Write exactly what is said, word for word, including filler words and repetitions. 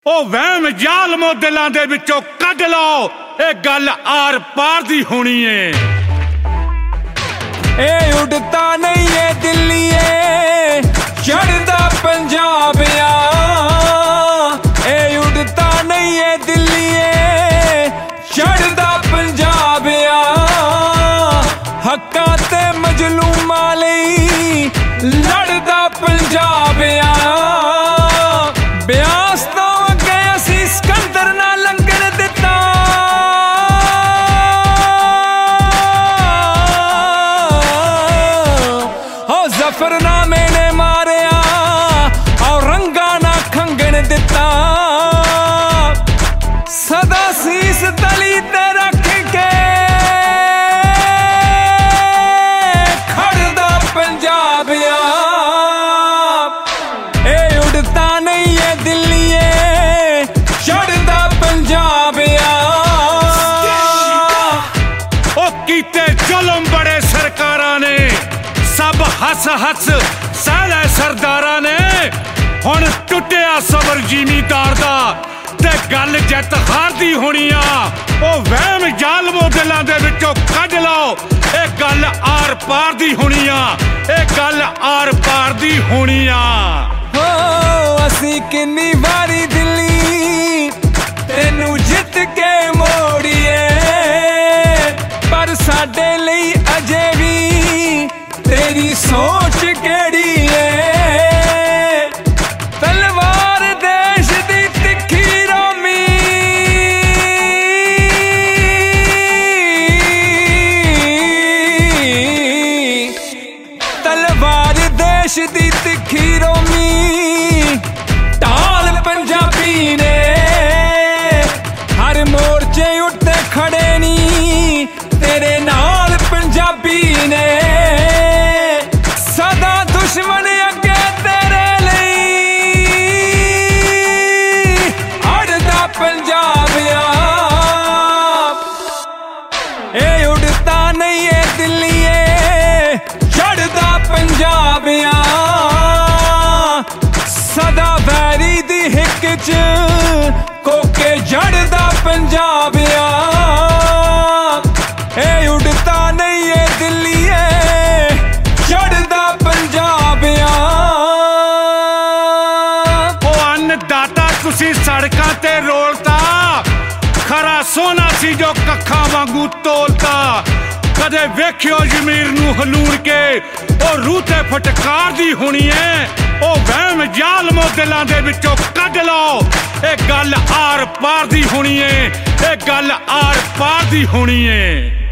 ਉਹ ਵਹਿਮ ਜ਼ਾਲਮੋ ਦਿਲਾਂ ਦੇ ਵਿੱਚੋਂ ਕੱਢ ਲਓ, ਇਹ ਗੱਲ ਆਰ ਪਾਰ ਦੀ ਹੋਣੀ ਏ। ਇਹ ਉਡਤਾ ਨਹੀਂ ਏ ਦਿੱਲੀਏ ਚੜ੍ਹਦਾ ਪੰਜਾਬ ਆ, ਇਹ ਉਡਤਾ ਨਹੀਂ ਏ ਦਿੱਲੀਏ ਚੜ੍ਹਦਾ ਪੰਜਾਬ ਆ। ਹੱਕਾਂ ਤੇ ਮਜ਼ਲੂਮਾਂ ਲਈ ਲੜਦਾ ਪੰਜਾਬ ਆ। ਬਿਆਸ ਤੋਂ ਅੱਗੇ ਅਸੀਂ ਸਿਕੰਦਰ ਨਾਲ ਲੰਘਣ ਦਿੱਤਾ, ਹੋ ਜ਼ਫਰਨਾਮੇ ਨੇ ਮਾਰਿਆ ਔਰੰਗਾਂ ਨਾ ਖੰਗਣ ਦਿੱਤਾ। ਸਦਾ ਸੀਸ ਤਲੀ ਤੇ ਰੱਖ ਕੇ ਖੜਦਾ ਪੰਜਾਬ ਆ। ਇਹ ਉਡਤਾ ਨਹੀਂ ਏ ਦਿੱਲੀਏ ਚੜ੍ਹਦਾ ਪੰਜਾਬ ਆ। ਉਹ ਕੀਤੇ ਜ਼ੁਲਮ ਬੜੇ ਸਰਕਾਰਾਂ ਨੇ, ਸਭ ਹੱਸ ਹੱਸ ਸਹਿ ਲੈ ਸਰਦਾਰਾਂ ਨੇ। ਹੁਣ ਟੁੱਟਿਆ ਸਬਰ ਜ਼ਿਮੀਦਾਰ ਦਾ, ਤੇ ਗੱਲ ਜਿੱਤ ਹਾਰ ਦੀ ਹੋਣੀ ਆ। ਉਹ ਵਹਿਮ ਜ਼ਾਲਮੋ ਦਿਲਾਂ ਦੇ ਵਿੱਚੋਂ ਕੱਢ ਲਓ, ਇਹ ਗੱਲ ਆਰ ਪਾਰ ਦੀ ਹੋਣੀ ਆ, ਇਹ ਗੱਲ ਆਰ ਪਾਰ ਦੀ ਹੋਣੀ ਆ। ਹੋ ਅਸੀਂ ਕਿੰਨੀ ਵਾਰੀ ਦਿੱਲੀ ਤੈਨੂੰ ਜਿੱਤ ਕੇ ਮੋੜੀਏ, ਪਰ ਸਾਡੇ ਲਈ ਅਜੇ ਵੀ ਤੇਰੀ ਸੋਚ ਕਿਹੜੀ ਏ। ਤਲਵਾਰ ਦੇਸ਼ ਦੀ ਤਿੱਖੀ ਰੋਮੀ, ਤਲਵਾਰ ਦੇਸ਼ ਦੀ ਤਿੱਖੀ ਰੋਮੀ, ਢਾਲ ਪੰਜਾਬੀ ਨੇ। ਹਰ ਮੋਰਚੇ ਉੱਤੇ ਖੜੇ ਨੀ ਤੇਰੇ ਨਾਲ ਪੰਜਾਬੀ ਨੇ। ਸਦਾ ਦੁਸ਼ਮਣ ਅੱਗੇ ਤੇਰੇ ਲਈ ਅੜਦਾ ਪੰਜਾਬ ਆ। ਇਹ ਉਡਤਾ ਨਹੀਂ ਏ ਦਿੱਲੀਏ ਚੜ੍ਹਦਾ ਪੰਜਾਬ ਆ। ਸਦਾ ਵੈਰੀ ਦੀ ਹਿੱਕ ਚ ਕੋਕੇ ਜੜਦਾ ਪੰਜਾਬ ਆ। ਇਹ ਉਡਤਾ ਨਹੀਂ ਏ ਦਿੱਲੀਏ ਚੜ੍ਹਦਾ ਪੰਜਾਬ ਆ। ਉਹ ਅੰਨਦਾਤਾ ਤੁਸੀਂ ਸੜਕਾਂ ਤੇ ਰੋਲਤਾ, ਖਰਾ ਸੋਨਾ ਸੀ ਜੋ ਕੱਖਾਂ ਵਾਂਗੂ ਤੋਲਤਾ। ਕਦੇ ਵੇਖਿਓ ਜ਼ਮੀਰ ਨੂੰ ਹਲੂਣ ਕੇ, ਉਹ ਰੂਹ ਤੇ ਫਟਕਾਰ ਦੀ ਹੋਣੀ ਏ। ਉਹ ਵਹਿਮ ਜ਼ਾਲਮੋ ਦਿਲਾਂ ਦੇ ਵਿੱਚੋਂ ਕੱਢ ਲਓ, ਇਹ ਗੱਲ ਆਰ ਪਾਰ ਦੀ ਹੋਣੀ ਏ, ਇਹ ਗੱਲ ਆਰ ਪਾਰ ਦੀ ਹੋਣੀ ਏ।